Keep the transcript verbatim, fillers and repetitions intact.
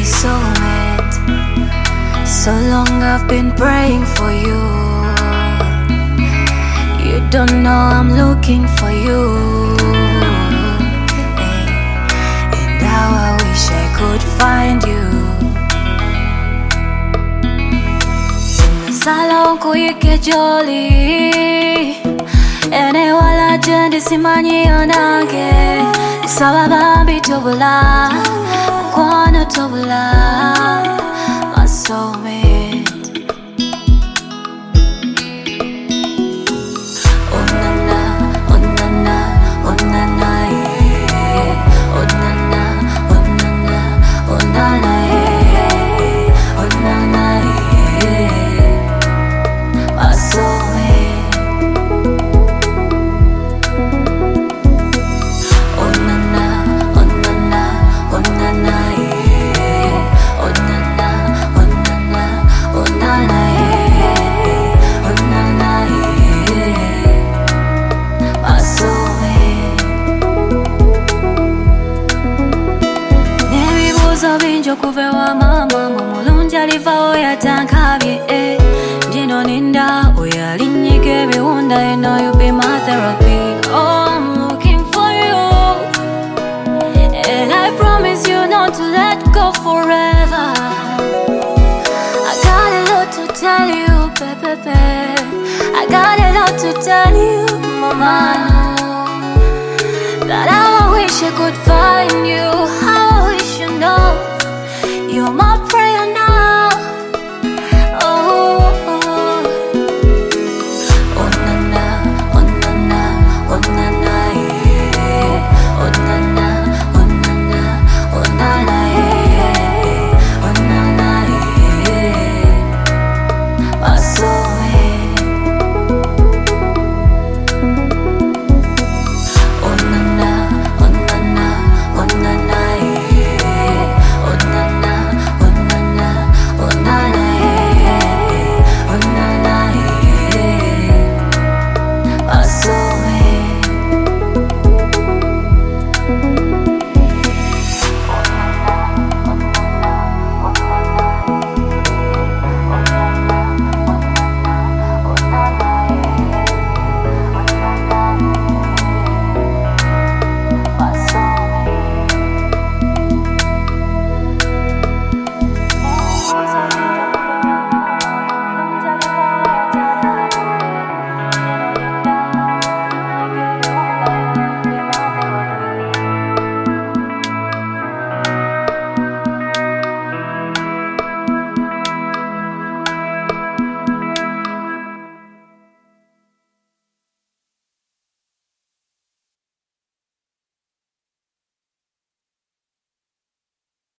soulmate. So long I've been praying for you. You don't know I'm looking for you. Hey, and how I wish I could find you. Sala unkuike jolly. Ene wala jendi simanyi onange. Kusaba bitobula, kwana tobula, my soulmate. Oh na na, oh na na, oh na na, yeah. Oh na na, oh na na, oh na na, yeah. Oh na na, yeah. My soulmate. Binjo kuvewa mama mulungi alivawo yatankabye eh. Jino ninda oyalinyike biwunda. You know you be my therapy. Oh, I'm looking for you, and I promise you not to let go forever. I got a lot to tell you, baby. I got a lot to tell you, mama. That I wish I could